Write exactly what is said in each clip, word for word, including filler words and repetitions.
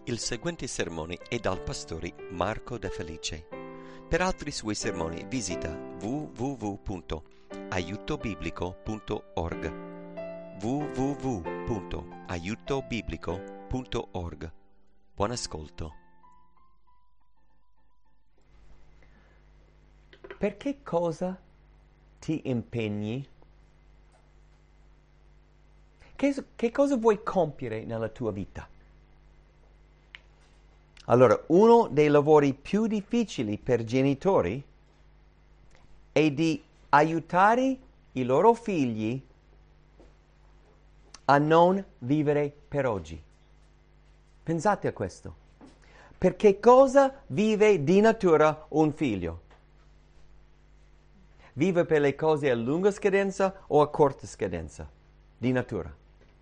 Il seguente sermone è dal pastore Marco De Felice. Per altri suoi sermoni visita w w w punto aiuto biblico punto org w w w punto aiuto biblico punto org. Buon ascolto. Per che cosa ti impegni? Che, che cosa vuoi compiere nella tua vita? Allora, uno dei lavori più difficili per genitori è di aiutare i loro figli a non vivere per oggi. Pensate a questo. Per che cosa vive di natura un figlio? Vive per le cose a lunga scadenza o a corta scadenza? Di natura.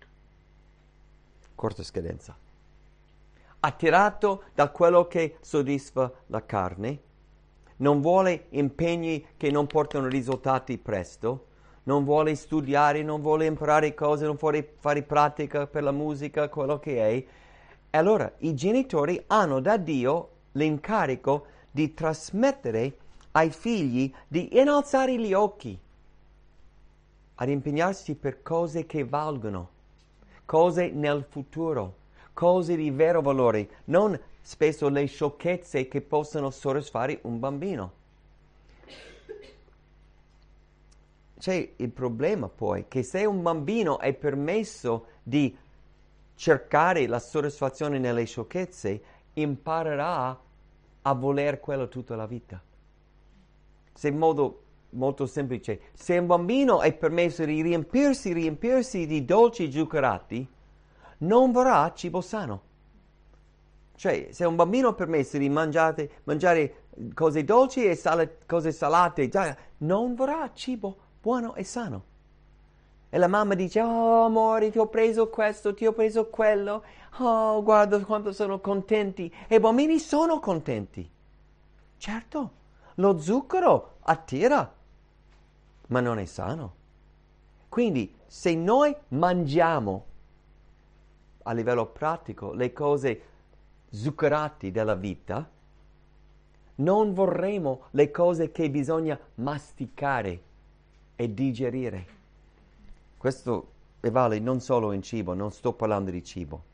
Corta scadenza. Attirato da quello che soddisfa la carne, non vuole impegni che non portano risultati presto, non vuole studiare, non vuole imparare cose, non vuole fare pratica per la musica, quello che è. E allora i genitori hanno da Dio l'incarico di trasmettere ai figli di innalzare gli occhi, ad impegnarsi per cose che valgono, cose nel futuro, cose di vero valore, non spesso le sciocchezze che possono soddisfare un bambino. C'è il problema poi che se un bambino è permesso di cercare la soddisfazione nelle sciocchezze, imparerà a voler quello tutta la vita. Se in modo molto semplice, se un bambino è permesso di riempirsi, riempirsi di dolci zuccherati, non vorrà cibo sano. Cioè, se un bambino è permesso di mangiare, mangiare cose dolci e sale, cose salate, già, non vorrà cibo buono e sano. E la mamma dice, oh amore, ti ho preso questo, ti ho preso quello, oh guarda quanto sono contenti. E i bambini sono contenti. Certo, lo zucchero attira, ma non è sano. Quindi, se noi mangiamo a livello pratico le cose zuccherate della vita, non vorremmo le cose che bisogna masticare e digerire. Questo vale non solo in cibo, non sto parlando di cibo.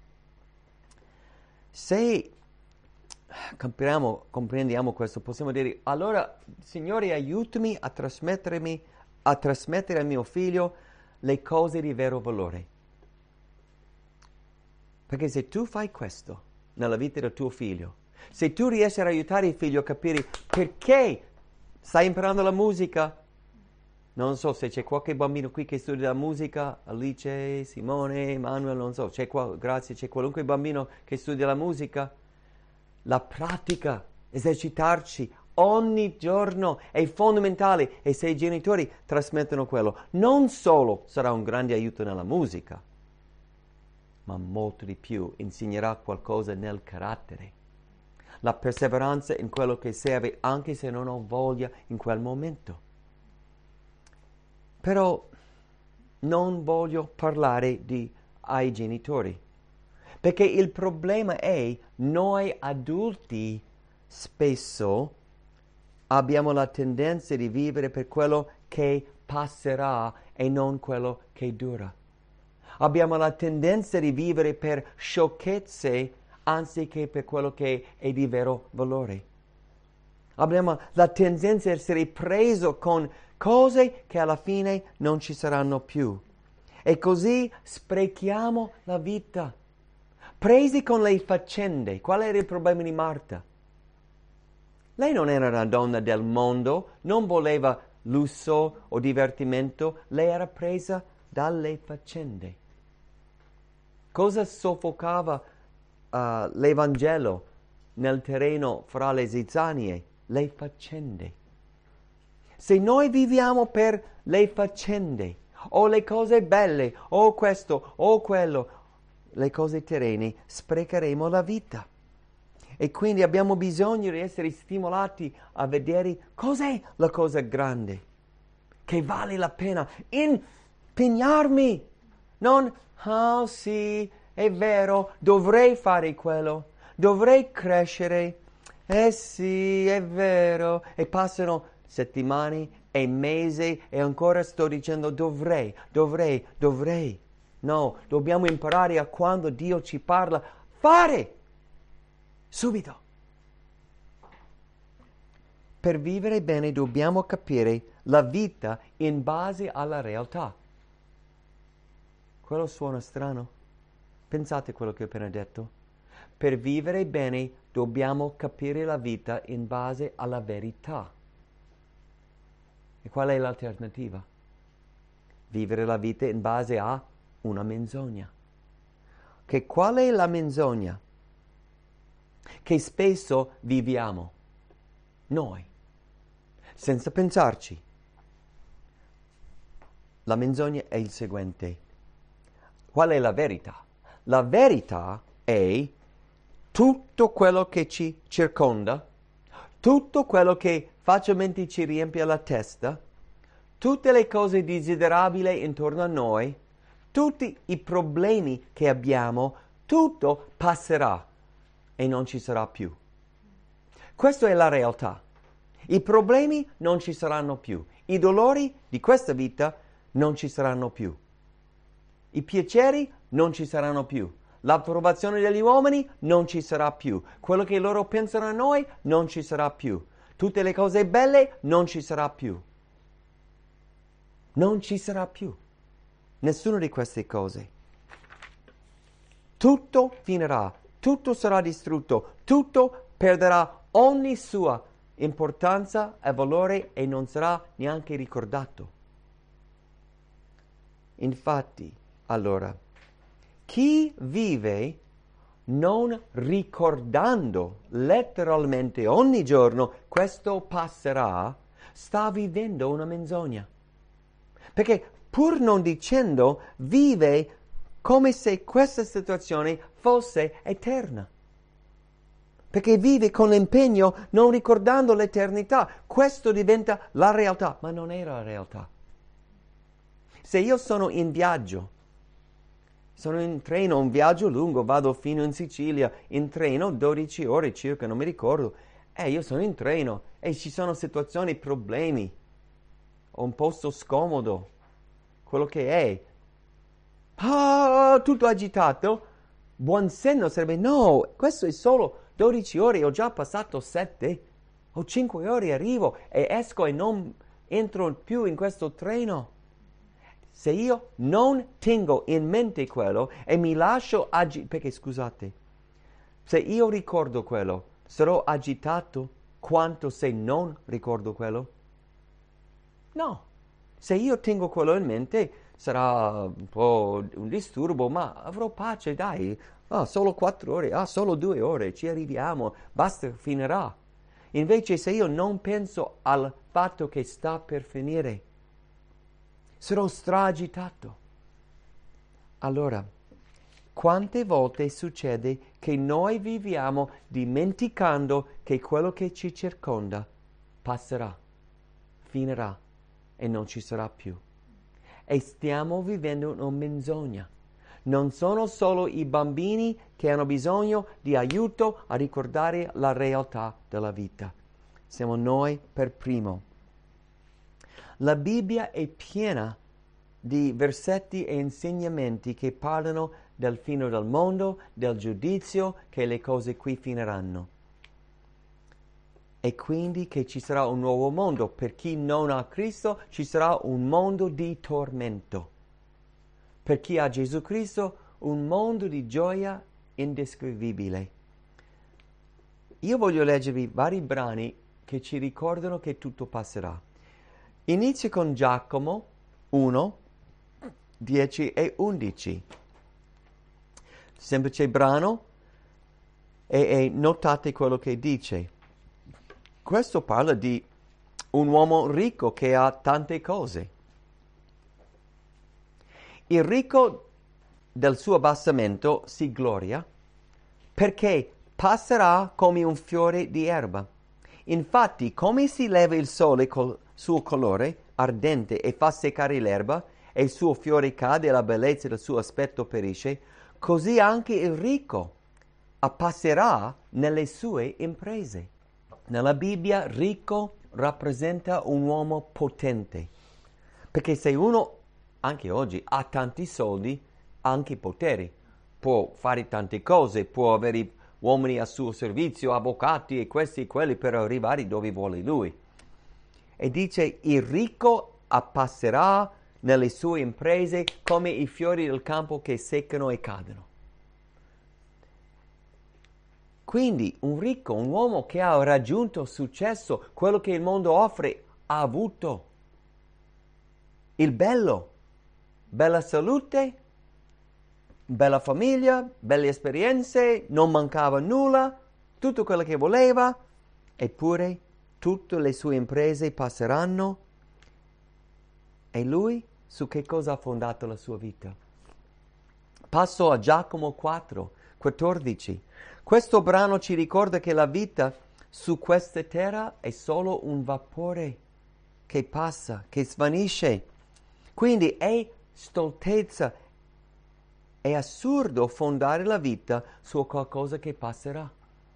Se comprendiamo, comprendiamo questo, possiamo dire, allora, Signore, aiutami a trasmettermi, a trasmettere a mio figlio le cose di vero valore. Perché se tu fai questo nella vita del tuo figlio, se tu riesci ad aiutare il figlio a capire perché stai imparando la musica, non so se c'è qualche bambino qui che studia la musica, Alice, Simone, Manuel, non so, c'è qua, grazie, c'è qualunque bambino che studia la musica, la pratica, esercitarci ogni giorno è fondamentale e se i genitori trasmettono quello, non solo sarà un grande aiuto nella musica, ma molto di più, insegnerà qualcosa nel carattere. La perseveranza in quello che serve, anche se non ho voglia in quel momento. Però non voglio parlare di, ai genitori, perché il problema è noi adulti spesso abbiamo la tendenza di vivere per quello che passerà e non quello che dura. Abbiamo la tendenza di vivere per sciocchezze anziché per quello che è di vero valore. Abbiamo la tendenza di essere preso con cose che alla fine non ci saranno più. E così sprechiamo la vita. Presi con le faccende. Qual era il problema di Marta? Lei non era una donna del mondo, non voleva lusso o divertimento, lei era presa dalle faccende. Cosa soffocava uh, l'Evangelo nel terreno fra le zizzanie? Le faccende. Se noi viviamo per le faccende, o le cose belle, o questo, o quello, le cose terrene, sprecheremo la vita. E quindi abbiamo bisogno di essere stimolati a vedere cos'è la cosa grande, che vale la pena impegnarmi. Non, oh sì, è vero, dovrei fare quello, dovrei crescere. Eh sì, è vero. E passano settimane e mesi e ancora sto dicendo dovrei, dovrei, dovrei. No, dobbiamo imparare a quando Dio ci parla, fare subito. Per vivere bene dobbiamo capire la vita in base alla realtà. Quello suona strano? Pensate a quello che ho appena detto. Per vivere bene dobbiamo capire la vita in base alla verità. E qual è l'alternativa? Vivere la vita in base a una menzogna. Che qual è la menzogna? Che spesso viviamo noi, senza pensarci. La menzogna è il seguente. Qual è la verità? La verità è tutto quello che ci circonda, tutto quello che facilmente ci riempie la testa, tutte le cose desiderabili intorno a noi, tutti i problemi che abbiamo, tutto passerà e non ci sarà più. Questa è la realtà. I problemi non ci saranno più. I dolori di questa vita non ci saranno più. I piaceri non ci saranno più. L'approvazione degli uomini non ci sarà più. Quello che loro pensano a noi non ci sarà più. Tutte le cose belle non ci sarà più. Non ci sarà più. Nessuna di queste cose. Tutto finirà. Tutto sarà distrutto. Tutto perderà ogni sua importanza e valore e non sarà neanche ricordato. Infatti, allora, chi vive non ricordando letteralmente ogni giorno questo passerà, sta vivendo una menzogna. Perché pur non dicendo, vive come se questa situazione fosse eterna. Perché vive con l'impegno non ricordando l'eternità. Questo diventa la realtà, ma non è la realtà. Se io sono in viaggio, sono in treno, un viaggio lungo, vado fino in Sicilia, in treno, dodici ore circa, non mi ricordo, e io sono in treno e ci sono situazioni, problemi, ho un posto scomodo, quello che è. Ah, tutto agitato. Buon senno sarebbe, no, questo è solo dodici ore, ho già passato sette, o cinque ore arrivo e esco e non entro più in questo treno. Se io non tengo in mente quello e mi lascio agitare, perché scusate, se io ricordo quello, sarò agitato quanto se non ricordo quello? No, se io tengo quello in mente sarà un po' un disturbo, ma avrò pace, dai, ah, solo quattro ore, ah, solo due ore, ci arriviamo, basta, finirà. Invece se io non penso al fatto che sta per finire, sarò stragitato. Allora, quante volte succede che noi viviamo dimenticando che quello che ci circonda passerà, finirà e non ci sarà più. E stiamo vivendo una menzogna. Non sono solo i bambini che hanno bisogno di aiuto a ricordare la realtà della vita. Siamo noi per primo. La Bibbia è piena di versetti e insegnamenti che parlano del fine del mondo, del giudizio, che le cose qui finiranno. E quindi che ci sarà un nuovo mondo. Per chi non ha Cristo ci sarà un mondo di tormento. Per chi ha Gesù Cristo un mondo di gioia indescrivibile. Io voglio leggervi vari brani che ci ricordano che tutto passerà. Inizio con Giacomo uno, dieci e undici. Semplice brano e, e notate quello che dice. Questo parla di un uomo ricco che ha tante cose. Il ricco del suo abbassamento si gloria perché passerà come un fiore di erba. Infatti, come si leva il sole col suo colore ardente e fa seccare l'erba, e il suo fiore cade e la bellezza del suo aspetto perisce, così anche il ricco appasserà nelle sue imprese. Nella Bibbia ricco rappresenta un uomo potente, perché se uno anche oggi ha tanti soldi, ha anche poteri, può fare tante cose, può avere uomini a suo servizio, avvocati e questi e quelli per arrivare dove vuole lui. E dice: il ricco appasserà nelle sue imprese come i fiori del campo che seccano e cadono. Quindi un ricco, un uomo che ha raggiunto successo, quello che il mondo offre, ha avuto il bello, bella salute, bella famiglia, belle esperienze, non mancava nulla, tutto quello che voleva, eppure tutte le sue imprese passeranno. E lui su che cosa ha fondato la sua vita? Passo a Giacomo quattro, quattordici. Questo brano ci ricorda che la vita su questa terra è solo un vapore che passa, che svanisce. Quindi è stoltezza, è assurdo fondare la vita su qualcosa che passerà.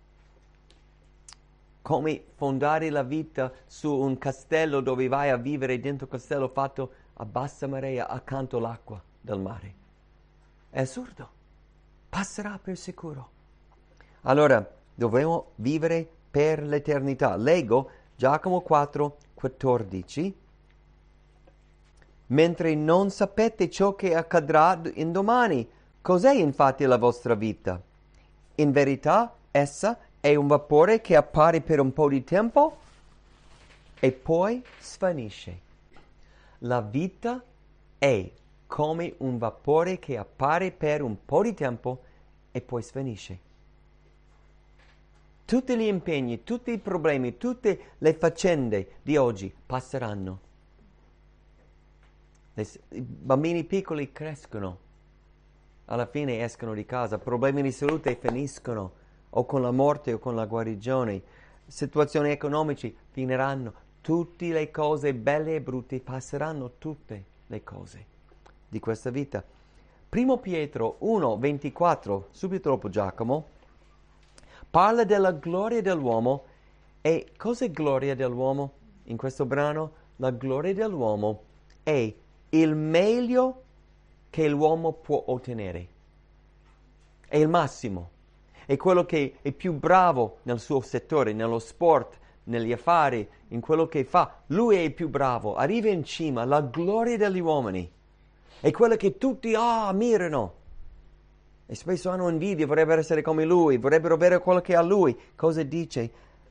Come fondare la vita su un castello dove vai a vivere dentro un castello fatto a bassa marea accanto all'acqua del mare. È assurdo. Passerà per sicuro. Allora, dobbiamo vivere per l'eternità. Leggo Giacomo quattro, quattordici. Mentre non sapete ciò che accadrà indomani, cos'è infatti la vostra vita? In verità, essa è un vapore che appare per un po' di tempo e poi svanisce. La vita è come un vapore che appare per un po' di tempo e poi svanisce. Tutti gli impegni, tutti i problemi, tutte le faccende di oggi passeranno. Le, I bambini piccoli crescono, alla fine escono di casa, problemi di salute finiscono, o con la morte o con la guarigione, situazioni economiche finiranno, tutte le cose belle e brutte passeranno, tutte le cose di questa vita. Primo Pietro uno, ventiquattro, subito dopo Giacomo, parla della gloria dell'uomo. E cos'è gloria dell'uomo? In questo brano, la gloria dell'uomo è il meglio che l'uomo può ottenere. È il massimo. È quello che è più bravo nel suo settore, nello sport, negli affari, in quello che fa. Lui è il più bravo, arriva in cima, la gloria degli uomini. È quella che tutti ah, ammirano. E spesso hanno invidia, vorrebbero essere come lui, vorrebbero avere quello che ha lui. Cosa dice?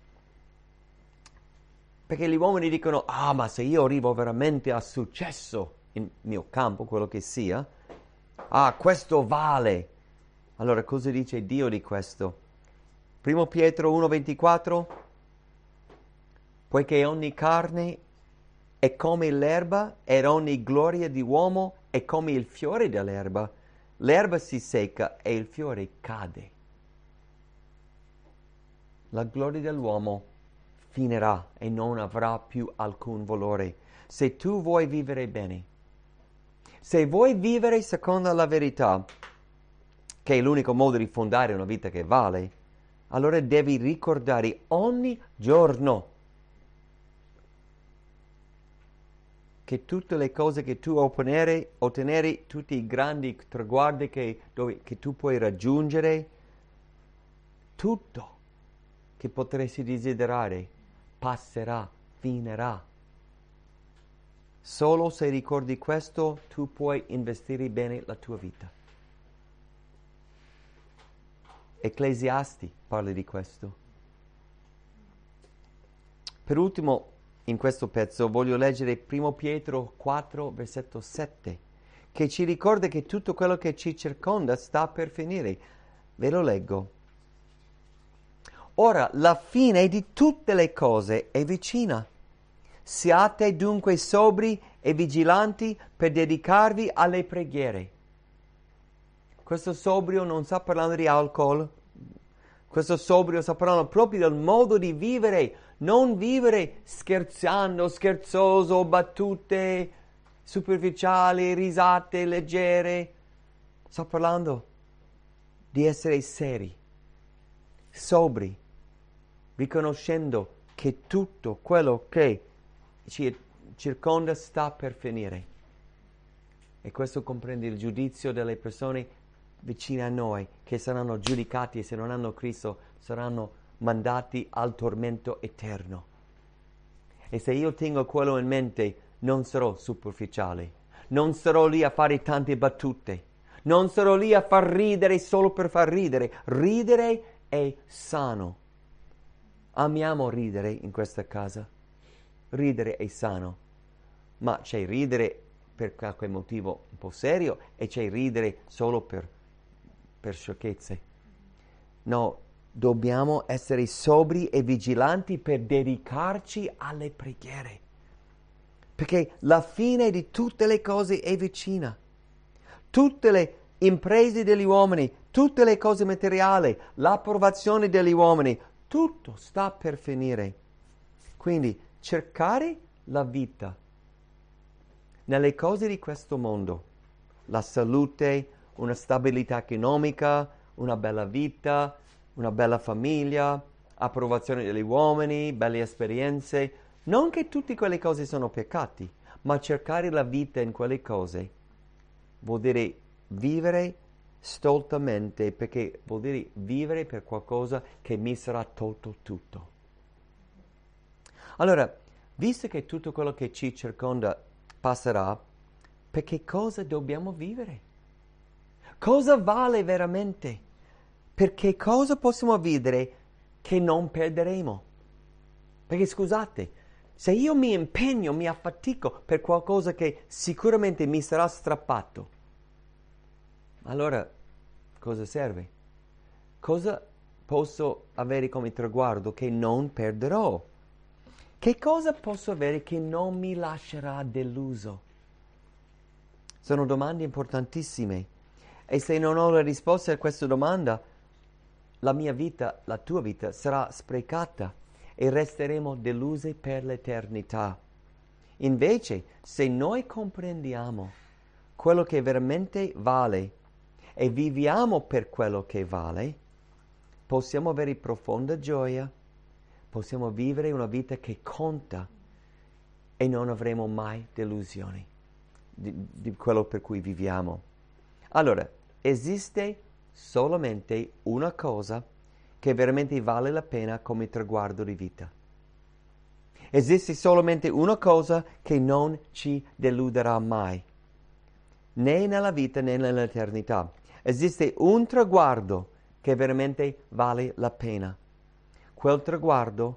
Perché gli uomini dicono: ah, ma se io arrivo veramente a successo nel mio campo, quello che sia, ah, questo vale. Allora, cosa dice Dio di questo? Primo Pietro uno, ventiquattro, poiché ogni carne è come l'erba ed ogni gloria di uomo è come il fiore dell'erba. L'erba si secca e il fiore cade. La gloria dell'uomo finirà e non avrà più alcun valore. Se tu vuoi vivere bene, se vuoi vivere secondo la verità, che è l'unico modo di fondare una vita che vale, allora devi ricordare ogni giorno che tutte le cose che tu ottenere, ottenere tutti i grandi traguardi che, dove, che tu puoi raggiungere, tutto che potresti desiderare passerà, finirà. Solo se ricordi questo tu puoi investire bene la tua vita. Ecclesiasti parla di questo. Per ultimo, in questo pezzo voglio leggere Primo Pietro quattro, versetto sette, che ci ricorda che tutto quello che ci circonda sta per finire. Ve lo leggo. Ora, la fine di tutte le cose è vicina. Siate dunque sobri e vigilanti per dedicarvi alle preghiere. Questo sobrio non sta parlando di alcol. Questo sobrio sta parlando proprio del modo di vivere. Non vivere scherzando, scherzoso, battute superficiali, risate leggere. Sta parlando di essere seri, sobri, riconoscendo che tutto quello che ci circonda sta per finire. E questo comprende il giudizio delle persone vicine a noi, che saranno giudicati e se non hanno Cristo saranno mandati al tormento eterno. E se io tengo quello in mente, non sarò superficiale, non sarò lì a fare tante battute, non sarò lì a far ridere solo per far ridere. Ridere è sano. Amiamo ridere in questa casa. Ridere è sano. Ma c'è ridere per qualche motivo un po' serio e c'è ridere solo per, per sciocchezze. No, dobbiamo essere sobri e vigilanti per dedicarci alle preghiere. Perché la fine di tutte le cose è vicina. Tutte le imprese degli uomini, tutte le cose materiali, l'approvazione degli uomini, tutto sta per finire. Quindi cercare la vita nelle cose di questo mondo, la salute, una stabilità economica, una bella vita, una bella famiglia, approvazione degli uomini, belle esperienze. Non che tutte quelle cose sono peccati, ma cercare la vita in quelle cose vuol dire vivere stoltamente, perché vuol dire vivere per qualcosa che mi sarà tolto tutto. Allora, visto che tutto quello che ci circonda passerà, per che cosa dobbiamo vivere? Cosa vale veramente? Per che cosa possiamo vivere che non perderemo? Perché scusate, se io mi impegno, mi affatico per qualcosa che sicuramente mi sarà strappato, allora cosa serve? Cosa posso avere come traguardo che non perderò? Che cosa posso avere che non mi lascerà deluso? Sono domande importantissime e se non ho la risposta a questa domanda, la mia vita, la tua vita sarà sprecata e resteremo delusi per l'eternità. Invece, se noi comprendiamo quello che veramente vale e viviamo per quello che vale, possiamo avere profonda gioia, possiamo vivere una vita che conta e non avremo mai delusioni di, di quello per cui viviamo. Allora, esiste solamente una cosa che veramente vale la pena come traguardo di vita. Esiste solamente una cosa che non ci deluderà mai, né nella vita né nell'eternità. Esiste un traguardo che veramente vale la pena. Quel traguardo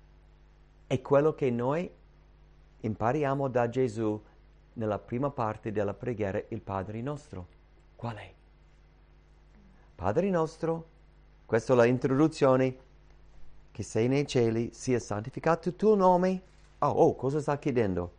è quello che noi impariamo da Gesù nella prima parte della preghiera, il Padre nostro. Qual è? Padre nostro, questa è l'introduzione, che sei nei cieli, sia santificato il tuo nome. Oh, oh, cosa sta chiedendo?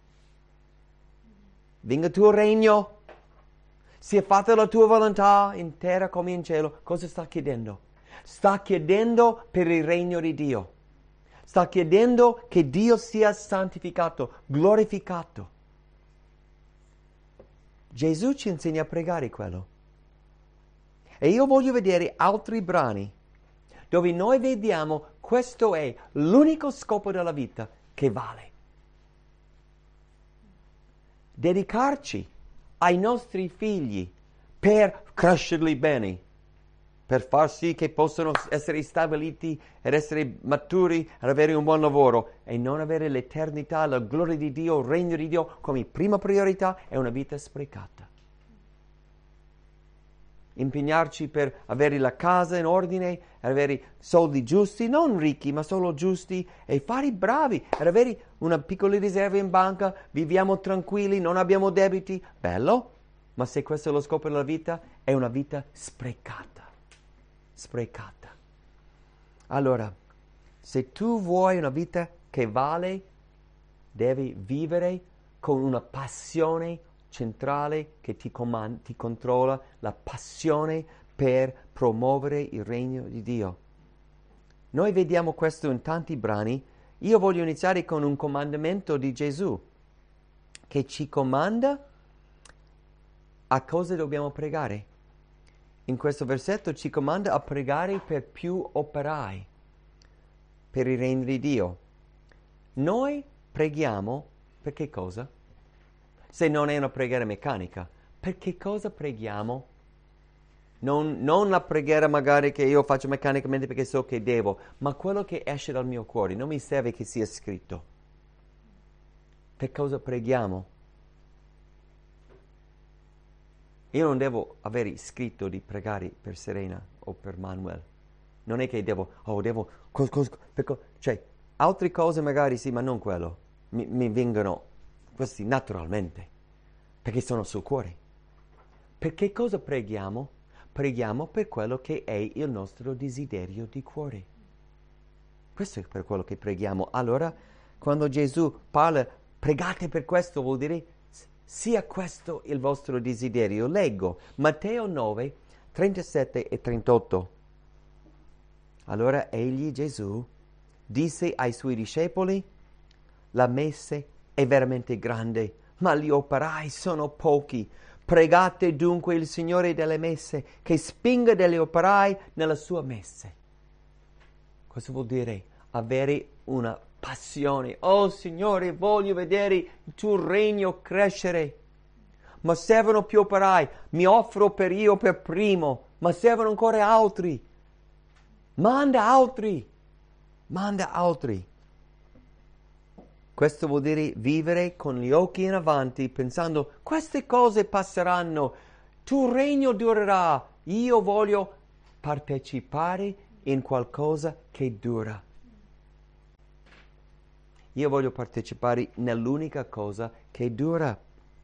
Venga il tuo regno, sia fatta la tua volontà in terra come in cielo. Cosa sta chiedendo? Sta chiedendo per il regno di Dio. Sta chiedendo che Dio sia santificato, glorificato. Gesù ci insegna a pregare quello. E io voglio vedere altri brani dove noi vediamo questo è l'unico scopo della vita che vale. Dedicarci ai nostri figli per crescerli bene, per far sì che possano essere stabiliti ed essere maturi ed avere un buon lavoro e non avere l'eternità, la gloria di Dio, il regno di Dio come prima priorità è una vita sprecata. Impegnarci per avere la casa in ordine, avere soldi giusti, non ricchi ma solo giusti, e fare i bravi, ed avere una piccola riserva in banca, viviamo tranquilli, non abbiamo debiti, bello, ma se questo è lo scopo della vita, è una vita sprecata, sprecata. Allora, se tu vuoi una vita che vale, devi vivere con una passione centrale che ti comanda, ti controlla, la passione per promuovere il regno di Dio. Noi vediamo questo in tanti brani. Io voglio iniziare con un comandamento di Gesù che ci comanda a cosa dobbiamo pregare. in questo versetto ci comanda a pregare per più operai, per il regno di Dio. Noi preghiamo per che cosa? Se non è una preghiera meccanica, per che cosa preghiamo? Non, non la preghiera magari che io faccio meccanicamente perché so che devo, ma quello che esce dal mio cuore. Non mi serve che sia scritto. Per cosa preghiamo? Io non devo avere scritto di pregare per Serena o per Manuel. Non è che devo, oh, devo, cos, cos, per co, cioè, altre cose magari sì, ma non quello. Mi, mi vengono questi naturalmente, perché sono sul cuore. Per che cosa preghiamo? Preghiamo per quello che è il nostro desiderio di cuore. Questo è per quello che preghiamo. Allora, quando Gesù parla, pregate per questo, vuol dire sia questo il vostro desiderio. Leggo Matteo nove, trentasette e trentotto. Allora egli, Gesù, disse ai suoi discepoli: la messe è veramente grande, ma gli operai sono pochi. Pregate dunque il Signore delle messe che spinga degli operai nella sua messe. Cosa vuol dire? Avere una passione. Oh Signore, voglio vedere il tuo regno crescere. Ma servono più operai. Mi offro per io per primo, ma servono ancora altri. Manda altri. Manda altri. Questo vuol dire vivere con gli occhi in avanti, pensando queste cose passeranno, tuo regno durerà, io voglio partecipare in qualcosa che dura. Io voglio partecipare nell'unica cosa che dura.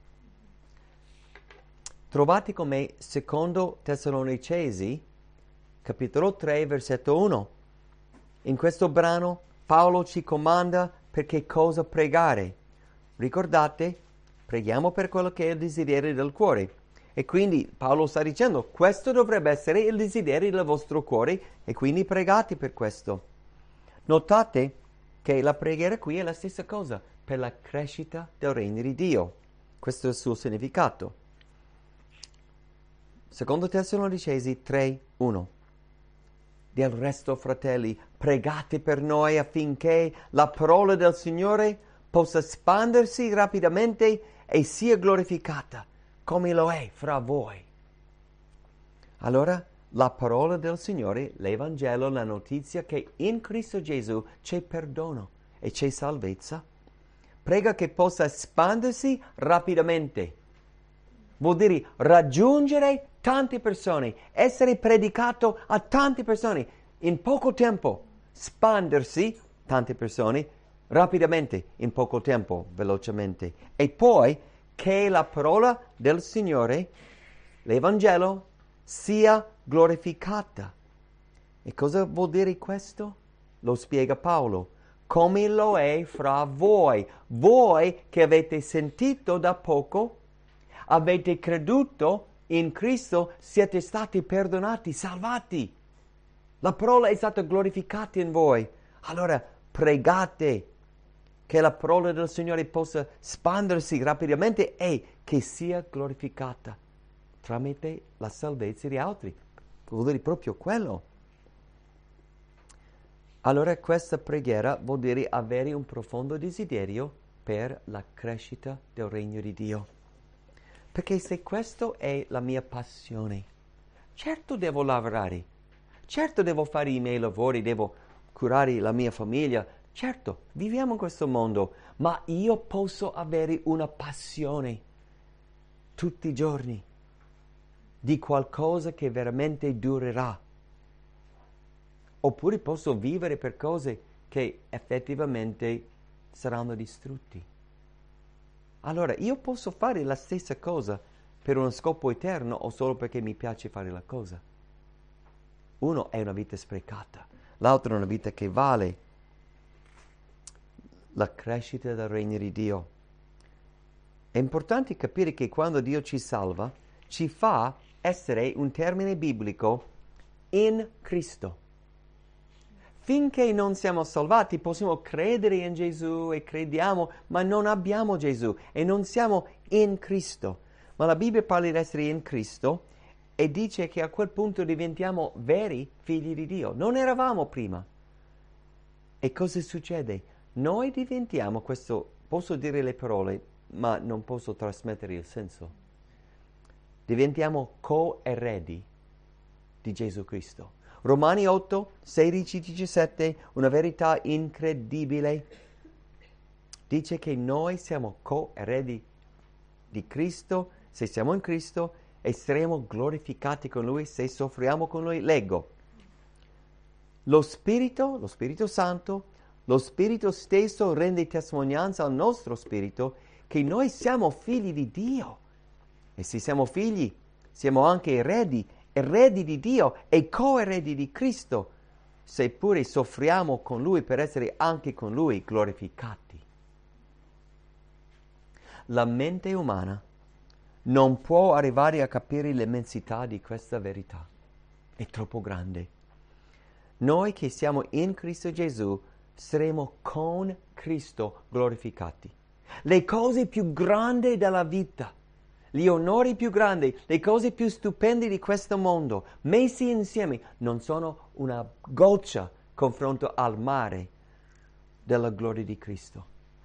Trovate con me secondo Tessalonicesi, capitolo tre, versetto uno. In questo brano Paolo ci comanda per che cosa pregare. Ricordate, preghiamo per quello che è il desiderio del cuore. E quindi Paolo sta dicendo, questo dovrebbe essere il desiderio del vostro cuore e quindi pregate per questo. Notate che la preghiera qui è la stessa cosa, per la crescita del regno di Dio. Questo è il suo significato. Secondo Tessalonicesi tre, uno. Del resto, fratelli, pregate per noi affinché la parola del Signore possa espandersi rapidamente e sia glorificata, come lo è fra voi. Allora, la parola del Signore, l'Evangelo, la notizia che in Cristo Gesù c'è perdono e c'è salvezza, prega che possa espandersi rapidamente. Vuol dire raggiungere tante persone, essere predicato a tante persone in poco tempo, espandersi tante persone rapidamente in poco tempo, velocemente. E poi che la parola del Signore, l'Evangelo, sia glorificata. E cosa vuol dire questo? Lo spiega Paolo. Come lo è fra voi, voi che avete sentito da poco, avete creduto in Cristo, siete stati perdonati, salvati. La parola è stata glorificata in voi. Allora pregate che la parola del Signore possa espandersi rapidamente e che sia glorificata tramite la salvezza di altri. Vuol dire proprio quello. Allora questa preghiera vuol dire avere un profondo desiderio per la crescita del regno di Dio. Perché se questo è la mia passione, certo devo lavorare, certo devo fare i miei lavori, devo curare la mia famiglia, certo viviamo in questo mondo, ma io posso avere una passione tutti i giorni di qualcosa che veramente durerà. Oppure posso vivere per cose che effettivamente saranno distrutti. Allora, io posso fare la stessa cosa per uno scopo eterno o solo perché mi piace fare la cosa. Uno è una vita sprecata, l'altro è una vita che vale la crescita del regno di Dio. È importante capire che quando Dio ci salva, ci fa essere un termine biblico in Cristo. Finché non siamo salvati possiamo credere in Gesù e crediamo, ma non abbiamo Gesù e non siamo in Cristo. Ma la Bibbia parla di essere in Cristo e dice che a quel punto diventiamo veri figli di Dio. Non eravamo prima. E cosa succede? Noi diventiamo questo, posso dire le parole, ma non posso trasmettere il senso. Diventiamo co-eredi di Gesù Cristo. Romani otto, sedici, diciassette, una verità incredibile. Dice che noi siamo co-eredi di Cristo, se siamo in Cristo, e saremo glorificati con Lui se soffriamo con Lui. Leggo. Lo Spirito, lo Spirito Santo, lo Spirito stesso rende testimonianza al nostro spirito che noi siamo figli di Dio. E se siamo figli, siamo anche eredi, eredi di Dio e coeredi di Cristo, seppure soffriamo con Lui per essere anche con Lui glorificati. La mente umana non può arrivare a capire l'immensità di questa verità. È troppo grande. Noi che siamo in Cristo Gesù saremo con Cristo glorificati. Le cose più grandi della vita, gli onori più grandi, le cose più stupende di questo mondo, messi insieme, non sono una goccia confronto al mare della gloria di Cristo.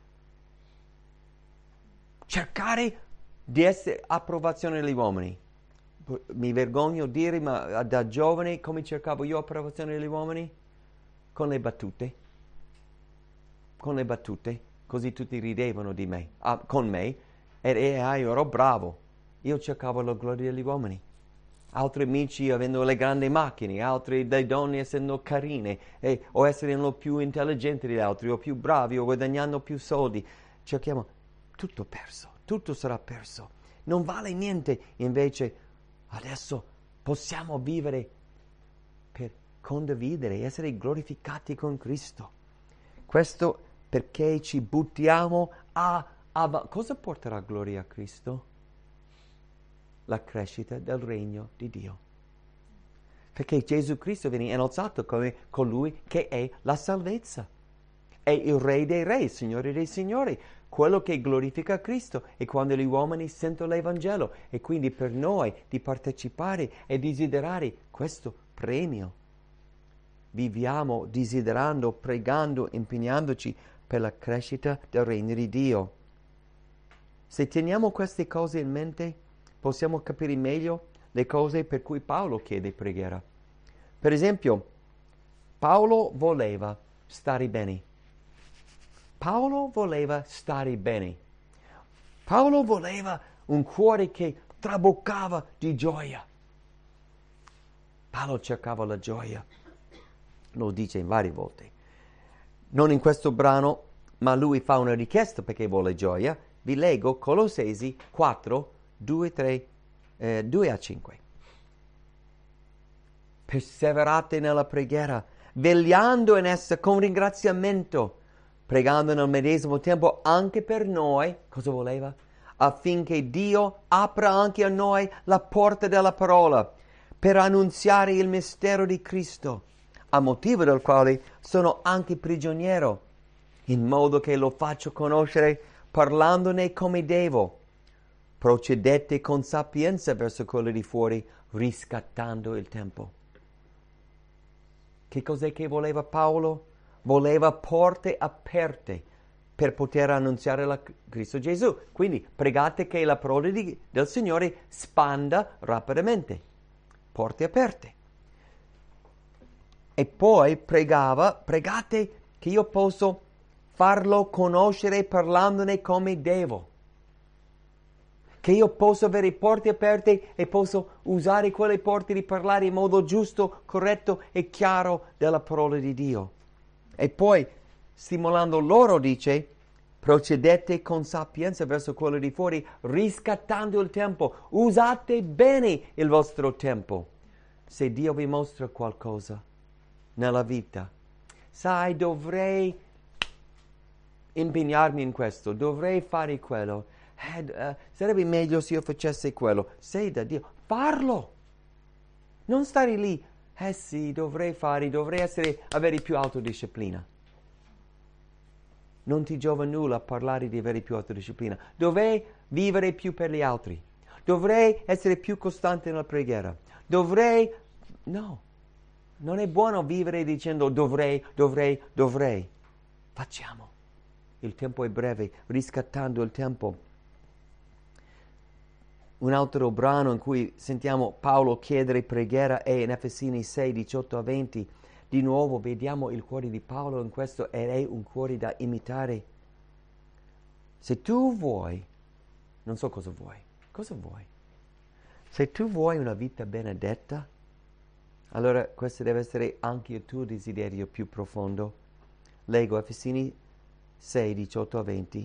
Cercare di essere approvazione degli uomini. Mi vergogno a dire, ma da giovane come cercavo io approvazione degli uomini? Con le battute. Con le battute. Così tutti ridevano di me, ah, con me, e, e ah, io ero bravo. Io cercavo la gloria degli uomini. Altri amici avendo le grandi macchine, altri le donne essendo carine, e, o essendo più intelligenti degli altri, o più bravi, o guadagnando più soldi. Cerchiamo, tutto perso, tutto sarà perso. Non vale niente, invece adesso possiamo vivere per condividere, essere glorificati con Cristo. Questo perché ci buttiamo a, a... Cosa porterà gloria a Cristo? La crescita del regno di Dio. Perché Gesù Cristo viene innalzato come colui che è la salvezza. È il Re dei Re, il Signore dei Signori. Quello che glorifica Cristo è quando gli uomini sentono l'Evangelo, e quindi per noi di partecipare e desiderare questo premio. Viviamo desiderando, pregando, impegnandoci per la crescita del regno di Dio. Se teniamo queste cose in mente, possiamo capire meglio le cose per cui Paolo chiede preghiera. Per esempio, Paolo voleva stare bene. Paolo voleva stare bene. Paolo voleva un cuore che traboccava di gioia. Paolo cercava la gioia. Lo dice in varie volte. Non in questo brano, ma lui fa una richiesta perché vuole gioia. Vi leggo Colossesi quattro, due, tre, eh, due a cinque. Perseverate nella preghiera, vegliando in essa con ringraziamento, pregando nel medesimo tempo anche per noi, cosa voleva? Affinché Dio apra anche a noi la porta della parola, per annunziare il mistero di Cristo, a motivo del quale sono anche prigioniero, in modo che lo faccio conoscere parlandone come devo. Procedete con sapienza verso quelli di fuori, riscattando il tempo. Che cos'è che voleva Paolo? Voleva porte aperte per poter annunziare la Cristo Gesù. Quindi pregate che la parola di, del Signore spanda rapidamente. Porte aperte. E poi pregava, pregate che io posso farlo conoscere parlandone come devo. Che io posso avere porte aperte e posso usare quelle porte di parlare in modo giusto, corretto e chiaro della parola di Dio. E poi, stimolando loro, dice, procedete con sapienza verso quello di fuori, riscattando il tempo. Usate bene il vostro tempo. Se Dio vi mostra qualcosa nella vita, sai, dovrei impegnarmi in questo, dovrei fare quello. Eh, uh, sarebbe meglio se io facessi quello. Sei da Dio, farlo. Non stare lì. Eh sì, dovrei fare, dovrei essere, avere più autodisciplina. Non ti giova nulla parlare di avere più autodisciplina. Dovrei vivere più per gli altri. dovrei essere più costante nella preghiera, dovrei... No, non è buono vivere dicendo dovrei, dovrei, dovrei. Facciamo. Il tempo è breve, riscattando il tempo. Un altro brano in cui sentiamo Paolo chiedere preghiera è in Efesini sei, diciotto a venti. Di nuovo vediamo il cuore di Paolo in questo ed è un cuore da imitare. Se tu vuoi, non so cosa vuoi, cosa vuoi? Se tu vuoi una vita benedetta, allora questo deve essere anche il tuo desiderio più profondo. Leggo Efesini sei, diciotto a venti.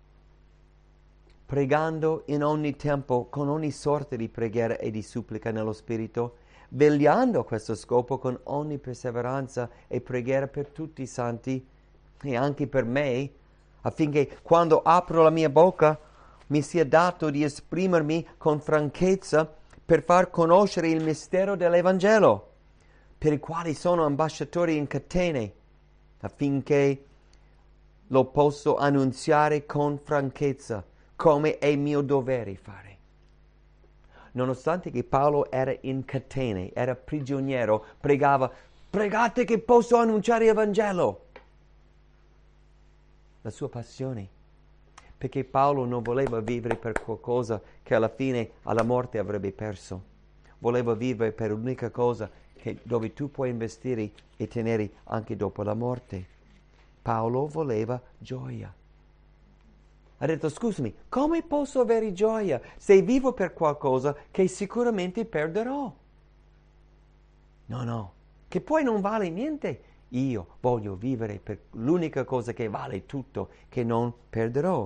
Pregando in ogni tempo con ogni sorta di preghiera e di supplica nello Spirito, vegliando a questo scopo con ogni perseveranza e preghiera per tutti i santi e anche per me, affinché quando apro la mia bocca mi sia dato di esprimermi con franchezza per far conoscere il mistero dell'Evangelo, per i quali sono ambasciatori in catene, affinché lo posso annunziare con franchezza, come è mio dovere fare. Nonostante che Paolo era in catene, era prigioniero, pregava, pregate che posso annunciare il Vangelo. La sua passione, perché Paolo non voleva vivere per qualcosa che alla fine, alla morte, avrebbe perso. Voleva vivere per l'unica cosa che, dove tu puoi investire e tenere anche dopo la morte. Paolo voleva gioia. Ha detto, scusami, come posso avere gioia se vivo per qualcosa che sicuramente perderò? No, no, che poi non vale niente. Io voglio vivere per l'unica cosa che vale tutto, che non perderò.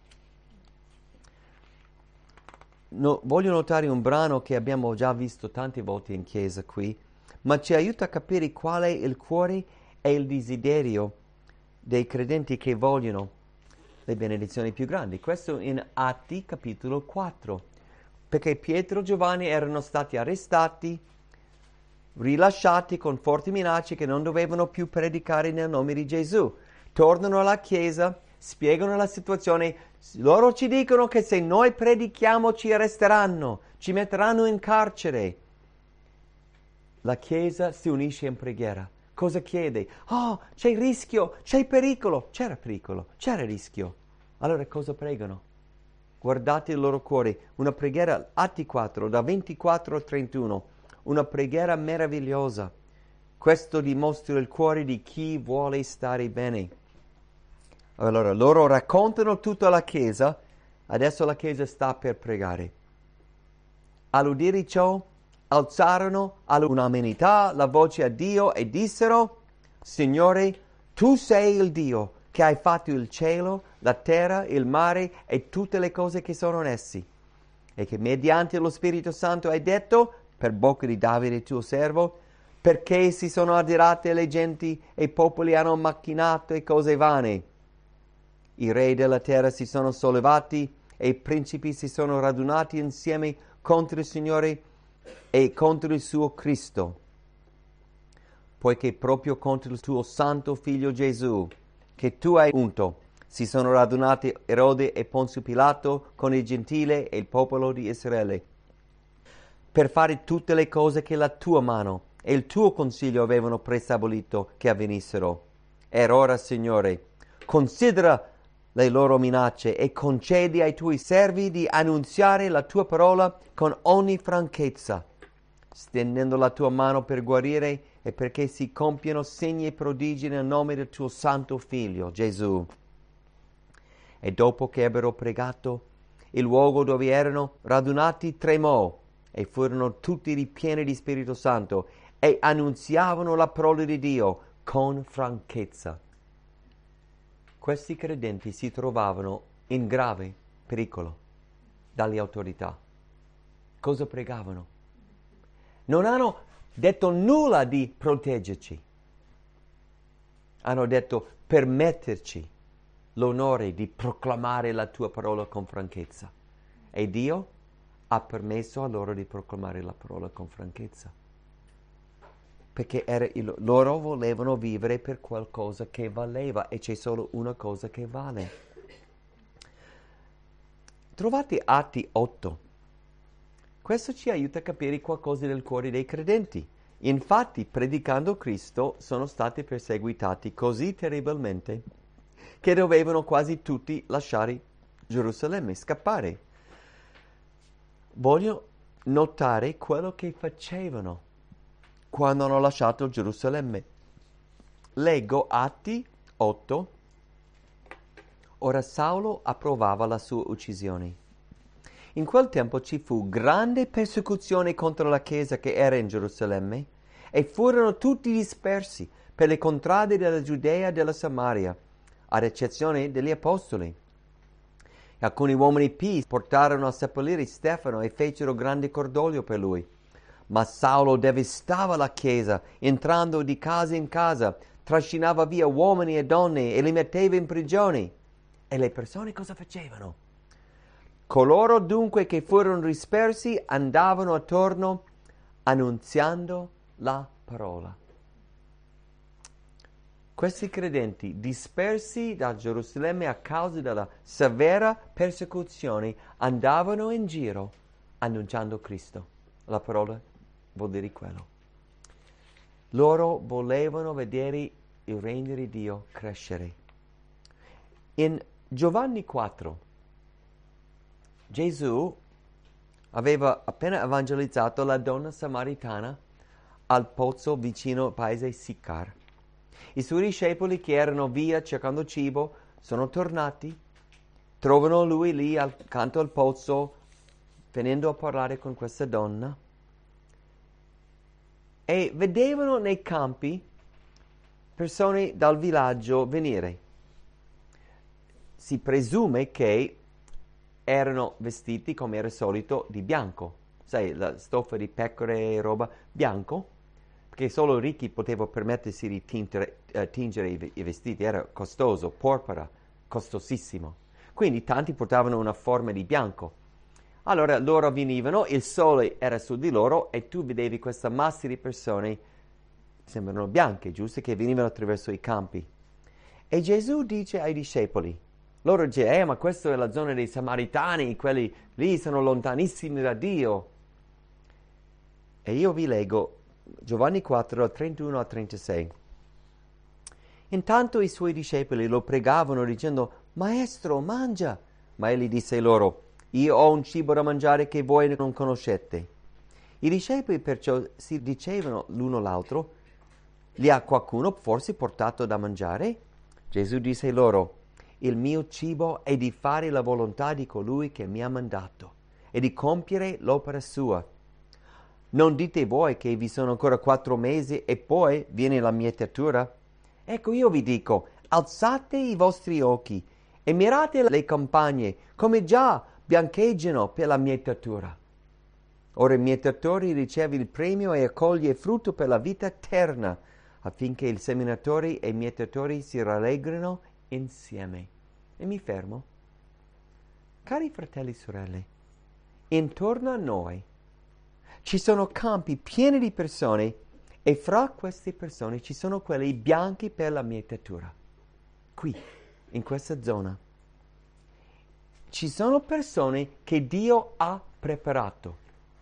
No, voglio notare un brano che abbiamo già visto tante volte in chiesa qui, ma ci aiuta a capire qual è il cuore e il desiderio dei credenti che vogliono le benedizioni più grandi. Questo in Atti capitolo quattro, perché Pietro e Giovanni erano stati arrestati, rilasciati con forti minacce che non dovevano più predicare nel nome di Gesù. Tornano alla chiesa, spiegano la situazione, loro ci dicono che se noi predichiamo ci arresteranno, ci metteranno in carcere. La chiesa si unisce in preghiera. Cosa chiede? Oh, c'è rischio, c'è pericolo. C'era pericolo, c'era rischio. Allora cosa pregano? Guardate il loro cuore. Una preghiera, Atti quattro, da ventiquattro a trentuno. Una preghiera meravigliosa. Questo dimostra il cuore di chi vuole stare bene. Allora, loro raccontano tutto alla chiesa. Adesso la chiesa sta per pregare. All'udire ciò, alzarono all'unanimità la voce a Dio e dissero, Signore, tu sei il Dio che hai fatto il cielo, la terra, il mare e tutte le cose che sono in essi, e che mediante lo Spirito Santo hai detto, per bocca di Davide tuo servo, perché si sono adirate le genti e i popoli hanno macchinato e cose vane. I re della terra si sono sollevati e i principi si sono radunati insieme contro il Signore e contro il suo Cristo, poiché proprio contro il tuo santo figlio Gesù, che tu hai unto, si sono radunati Erode e Ponzio Pilato con il gentile e il popolo di Israele, per fare tutte le cose che la tua mano e il tuo consiglio avevano prestabilito che avvenissero. Ed ora, Signore, considera le loro minacce e concedi ai tuoi servi di annunziare la tua parola con ogni franchezza, stendendo la tua mano per guarire e perché si compiano segni e prodigi nel nome del tuo santo figlio, Gesù. E dopo che ebbero pregato, il luogo dove erano radunati tremò e furono tutti ripieni di Spirito Santo e annunziavano la parola di Dio con franchezza. Questi credenti si trovavano in grave pericolo dalle autorità. Cosa pregavano? Non hanno detto nulla di proteggerci. Hanno detto permetterci l'onore di proclamare la tua parola con franchezza. E Dio ha permesso a loro di proclamare la parola con franchezza. Perché era il, loro volevano vivere per qualcosa che valeva e c'è solo una cosa che vale. Trovate Atti otto. Questo ci aiuta a capire qualcosa del cuore dei credenti. Infatti, predicando Cristo, sono stati perseguitati così terribilmente che dovevano quasi tutti lasciare Gerusalemme, scappare. Voglio notare quello che facevano quando hanno lasciato Gerusalemme. Leggo Atti otto. Ora Saulo approvava la sua uccisione. In quel tempo ci fu grande persecuzione contro la chiesa che era in Gerusalemme e furono tutti dispersi per le contrade della Giudea e della Samaria, ad eccezione degli apostoli. Alcuni uomini pii portarono a seppellire Stefano e fecero grande cordoglio per lui. Ma Saulo devastava la chiesa, entrando di casa in casa, trascinava via uomini e donne e li metteva in prigione. E le persone cosa facevano? Coloro dunque che furono dispersi andavano attorno annunziando la parola. Questi credenti dispersi da Gerusalemme a causa della severa persecuzione andavano in giro annunciando Cristo. La parola vuol dire quello. Loro volevano vedere il regno di Dio crescere. In Giovanni quattro Gesù aveva appena evangelizzato la donna samaritana al pozzo vicino al paese Sicar. I suoi discepoli che erano via cercando cibo sono tornati, trovano lui lì accanto al pozzo, venendo a parlare con questa donna, e vedevano nei campi persone dal villaggio venire. Si presume che erano vestiti, come era solito, di bianco. Sai, la stoffa di pecore e roba bianco, perché solo i ricchi potevano permettersi di tingere, uh, tingere i, i vestiti. Era costoso, porpora, costosissimo. Quindi tanti portavano una forma di bianco. Allora loro venivano, il sole era su di loro e tu vedevi questa massa di persone, sembrano bianche, giusto, che venivano attraverso i campi. E Gesù dice ai discepoli, loro dicono, eh, ma questa è la zona dei Samaritani, quelli lì sono lontanissimi da Dio. E io vi leggo Giovanni quattro, trentuno a trentasei. Intanto i suoi discepoli lo pregavano dicendo, Maestro, mangia. Ma egli disse loro, io ho un cibo da mangiare che voi non conoscete. I discepoli perciò si dicevano l'uno l'altro, li ha qualcuno forse portato da mangiare? Gesù disse loro, il mio cibo è di fare la volontà di colui che mi ha mandato e di compiere l'opera sua. Non dite voi che vi sono ancora quattro mesi e poi viene la mietitura? Ecco, io vi dico, alzate i vostri occhi e mirate le campagne come già biancheggiano per la mietitura. Ora il mietatore riceve il premio e accoglie il frutto per la vita eterna, affinché il seminatore e i mietatori si rallegrino insieme. E mi fermo. Cari fratelli e sorelle, intorno a noi ci sono campi pieni di persone e fra queste persone ci sono quelli bianchi per la mietatura. Qui, in questa zona, ci sono persone che Dio ha preparato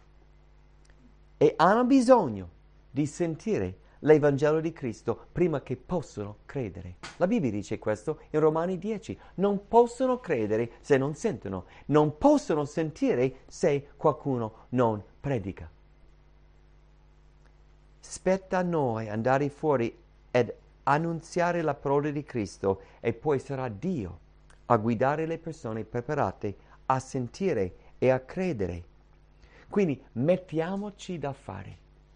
e hanno bisogno di sentire l'Evangelo di Cristo prima che possano credere. La Bibbia dice questo in Romani dieci. Non possono credere se non sentono. Non possono sentire se qualcuno non predica. Spetta a noi andare fuori ed annunziare la parola di Cristo e poi sarà Dio a guidare le persone preparate a sentire e a credere. Quindi mettiamoci da fare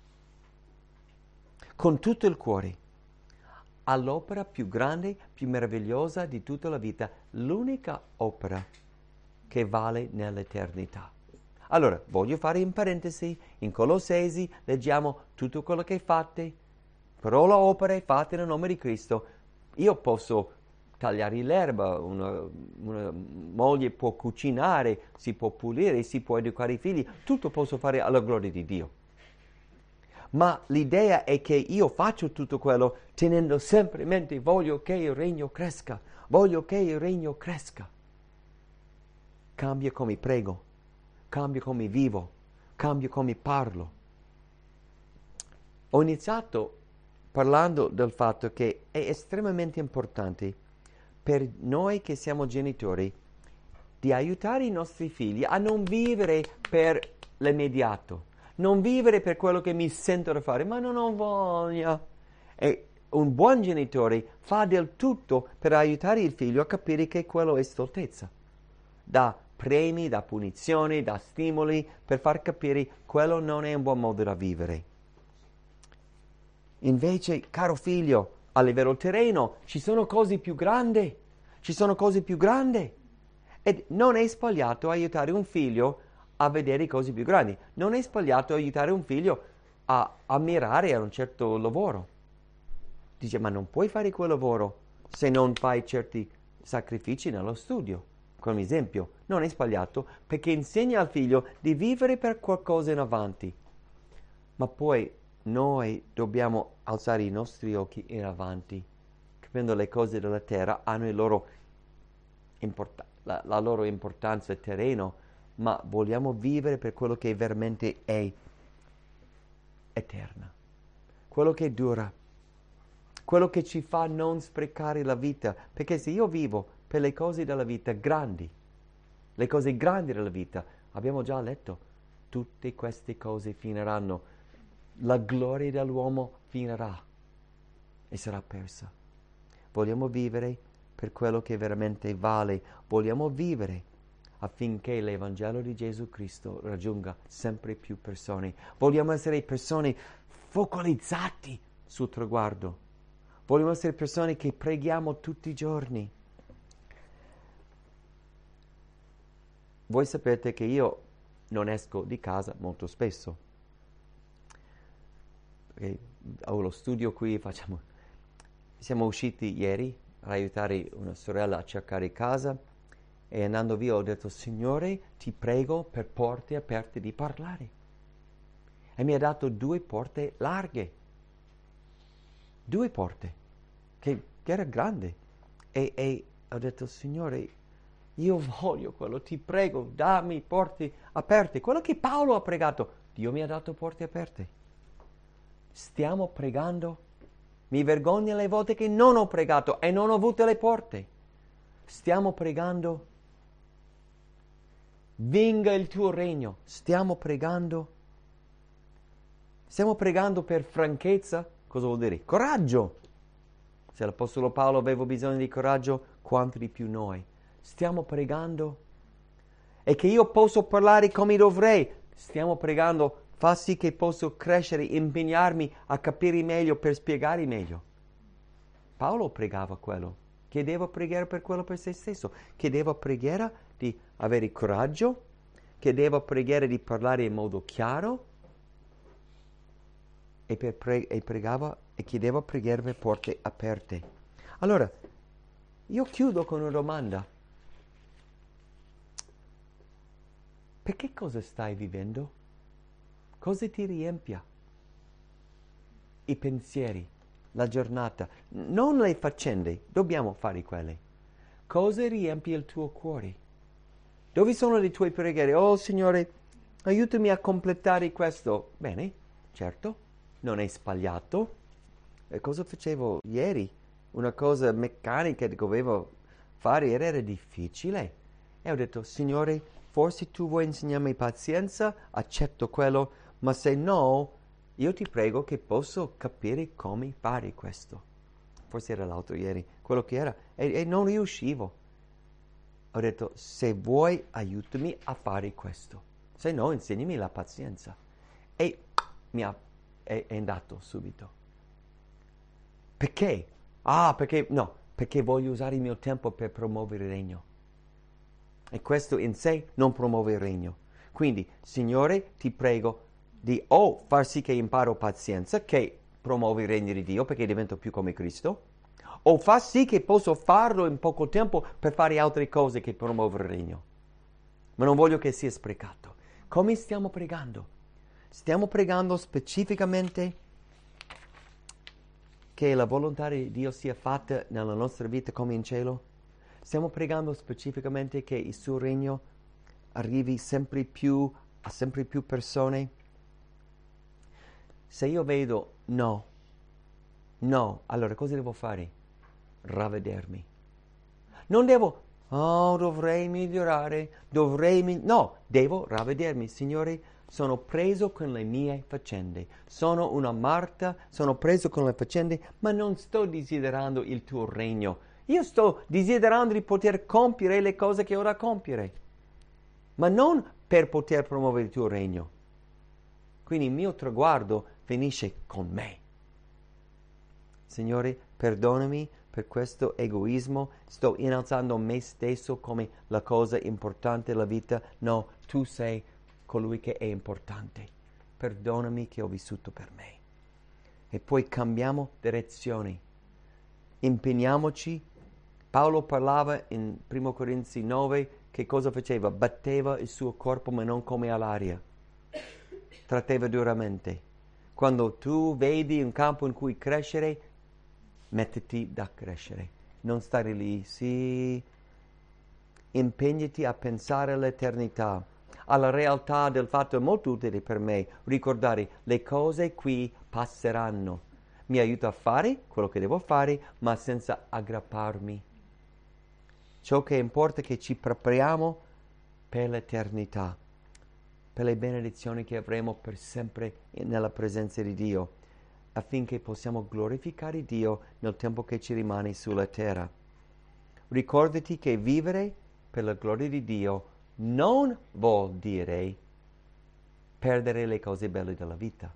con tutto il cuore all'opera più grande, più meravigliosa di tutta la vita, l'unica opera che vale nell'eternità. Allora, voglio fare in parentesi, in Colossesi leggiamo tutto quello che fate, parola opere fatte nel nome di Cristo. Io posso tagliare l'erba, una, una moglie può cucinare, si può pulire, si può educare i figli, tutto posso fare alla gloria di Dio. Ma l'idea è che io faccio tutto quello tenendo sempre in mente voglio che il regno cresca, voglio che il regno cresca. Cambia come prego, cambia come vivo, cambio come parlo. Ho iniziato parlando del fatto che è estremamente importante per noi che siamo genitori di aiutare i nostri figli a non vivere per l'immediato, non vivere per quello che mi sento da fare, ma non ho voglia. E un buon genitore fa del tutto per aiutare il figlio a capire che quello è stoltezza. Dà premi, dà punizioni, dà stimoli per far capire quello non è un buon modo da vivere. Invece, caro figlio, a livello terreno ci sono cose più grandi, ci sono cose più grandi. E non è sbagliato aiutare un figlio a vedere cose più grandi. Non è sbagliato aiutare un figlio a ammirare a un certo lavoro. Dice, ma non puoi fare quel lavoro se non fai certi sacrifici nello studio. Come esempio, non è sbagliato perché insegna al figlio di vivere per qualcosa in avanti. Ma poi noi dobbiamo alzare i nostri occhi in avanti, capendo le cose della terra hanno il loro import- la, la loro importanza terreno, ma vogliamo vivere per quello che veramente è eterna, quello che dura, quello che ci fa non sprecare la vita, perché se io vivo per le cose della vita grandi, le cose grandi della vita, abbiamo già letto, tutte queste cose finiranno. La gloria dell'uomo finirà e sarà persa. Vogliamo vivere per quello che veramente vale. Vogliamo vivere affinché l'Evangelo di Gesù Cristo raggiunga sempre più persone. Vogliamo essere persone focalizzate sul traguardo. Vogliamo essere persone che preghiamo tutti i giorni. Voi sapete che io non esco di casa molto spesso. Perché ho lo studio qui, facciamo... siamo usciti ieri ad aiutare una sorella a cercare casa e andando via ho detto, Signore, ti prego per porte aperte di parlare. E mi ha dato due porte larghe, due porte, che, che era grande. E, e ho detto, Signore, io voglio quello, ti prego, dammi porte aperte. Quello che Paolo ha pregato, Dio mi ha dato porte aperte. Stiamo pregando. Mi vergogno le volte che non ho pregato e non ho avuto le porte. Stiamo pregando. Venga il tuo regno. Stiamo pregando. Stiamo pregando per franchezza. Cosa vuol dire? Coraggio. Se l'Apostolo Paolo aveva bisogno di coraggio, quanto di più noi. Stiamo pregando. E che io posso parlare come dovrei. Stiamo pregando. Fa sì che posso crescere, impegnarmi a capire meglio, per spiegare meglio. Paolo pregava quello, chiedeva preghiera per quello per se stesso, chiedeva preghiera di avere coraggio, chiedeva preghiera di parlare in modo chiaro e, per pre- e pregava e chiedeva preghiera per porte aperte. Allora, io chiudo con una domanda. Per che cosa stai vivendo? Cosa ti riempia? I pensieri, la giornata, non le faccende, dobbiamo fare quelle. Cosa riempie il tuo cuore? Dove sono le tue preghiere? Oh Signore, aiutami a completare questo. Bene, certo, non è sbagliato. E cosa facevo ieri? Una cosa meccanica che dovevo fare era, era difficile. E ho detto, Signore, forse tu vuoi insegnarmi pazienza, accetto quello, ma se no, io ti prego che posso capire come fare questo. Forse era l'altro ieri, quello che era, e, e non riuscivo. Ho detto, se vuoi aiutami a fare questo, se no insegnami la pazienza. E mi ha, è, è andato subito. Perché? Ah, perché, no, perché voglio usare il mio tempo per promuovere il regno. E questo in sé non promuove il regno. Quindi, Signore, ti prego di o far sì che imparo pazienza, che promuove il regno di Dio perché divento più come Cristo, o fa sì che posso farlo in poco tempo per fare altre cose che promuovono il regno. Ma non voglio che sia sprecato. Come stiamo pregando? Stiamo pregando specificamente che la volontà di Dio sia fatta nella nostra vita come in cielo? Stiamo pregando specificamente che il suo regno arrivi sempre più a sempre più persone. Se io vedo no, no, allora cosa devo fare? Ravvedermi. Non devo, oh, dovrei migliorare, dovrei... Mi-". No, devo ravvedermi. Signore, sono preso con le mie faccende. Sono una Marta, sono preso con le faccende, ma non sto desiderando il tuo regno. Io sto desiderando di poter compiere le cose che ho da compiere, ma non per poter promuovere il tuo regno. Quindi il mio traguardo finisce con me. Signore, perdonami per questo egoismo. Sto innalzando me stesso come la cosa importante della vita. No, tu sei colui che è importante. Perdonami che ho vissuto per me. E poi cambiamo direzione. Impegniamoci. Paolo parlava in primo Corinzi nove che cosa faceva? Batteva il suo corpo ma non come all'aria. Trattava duramente. Quando tu vedi un campo in cui crescere, mettiti da crescere. Non stare lì, sì. Impegnati a pensare all'eternità, alla realtà del fatto. È molto utile per me ricordare le cose qui passeranno. Mi aiuta a fare quello che devo fare, ma senza aggrapparmi. Ciò che importa è che ci prepariamo per l'eternità, per le benedizioni che avremo per sempre nella presenza di Dio, affinché possiamo glorificare Dio nel tempo che ci rimane sulla terra. Ricordati che vivere per la gloria di Dio non vuol dire perdere le cose belle della vita.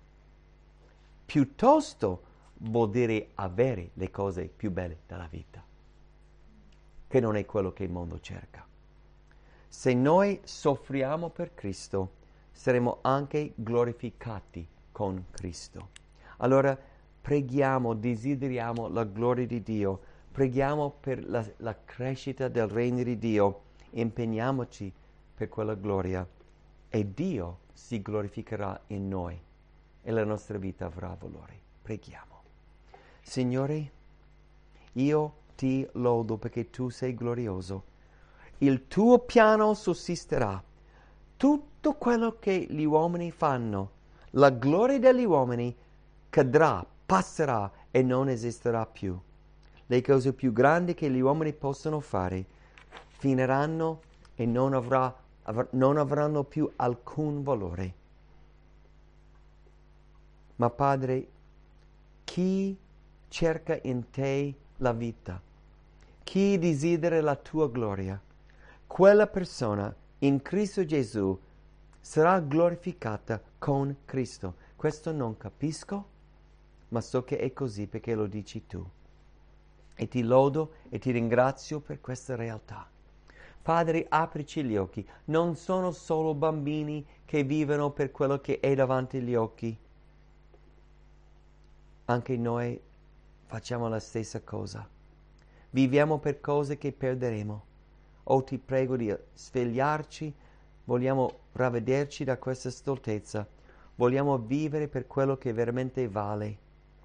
Piuttosto vuol dire avere le cose più belle della vita, che non è quello che il mondo cerca. Se noi soffriamo per Cristo, saremo anche glorificati con Cristo. Allora preghiamo, desideriamo la gloria di Dio, preghiamo per la, la crescita del regno di Dio, impegniamoci per quella gloria e Dio si glorificherà in noi e la nostra vita avrà valore. Preghiamo. Signore, io ti lodo perché tu sei glorioso. Il tuo piano sussisterà. Tutto quello che gli uomini fanno, la gloria degli uomini cadrà, passerà e non esisterà più. Le cose più grandi che gli uomini possono fare finiranno e non, avrà, avr- non avranno più alcun valore. Ma Padre, chi cerca in te la vita, chi desidera la tua gloria, quella persona in Cristo Gesù sarà glorificata con Cristo. Questo non capisco, ma so che è così perché lo dici tu. E ti lodo e ti ringrazio per questa realtà. Padre, aprici gli occhi. Non sono solo bambini che vivono per quello che è davanti agli occhi. Anche noi facciamo la stessa cosa. Viviamo per cose che perderemo. Oh, ti prego di svegliarci, vogliamo ravvederci da questa stoltezza, vogliamo vivere per quello che veramente vale.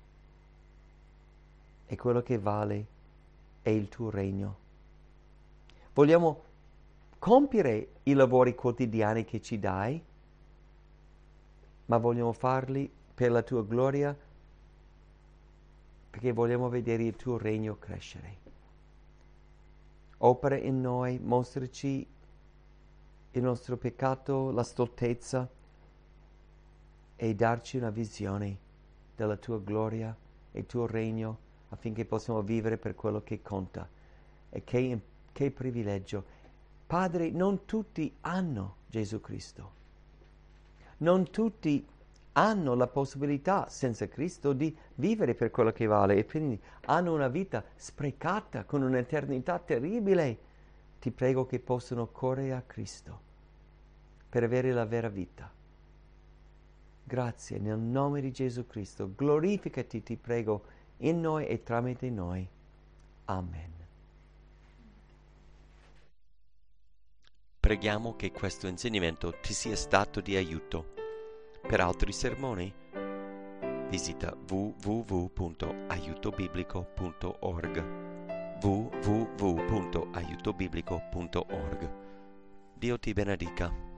E quello che vale è il tuo regno. Vogliamo compiere i lavori quotidiani che ci dai, ma vogliamo farli per la tua gloria, perché vogliamo vedere il tuo regno crescere. Opera in noi, mostraci il nostro peccato, la stoltezza e darci una visione della tua gloria e il tuo regno affinché possiamo vivere per quello che conta. E che, che privilegio. Padre, non tutti hanno Gesù Cristo. Non tutti hanno la possibilità senza Cristo di vivere per quello che vale e quindi hanno una vita sprecata con un'eternità terribile. Ti prego che possano correre a Cristo per avere la vera vita. Grazie nel nome di Gesù Cristo. Glorificati, ti prego, in noi e tramite noi. Amen. Preghiamo che questo insegnamento ti sia stato di aiuto. Per altri sermoni visita w w w punto aiuto biblico punto org w w w punto aiuto biblico punto org. Dio ti benedica.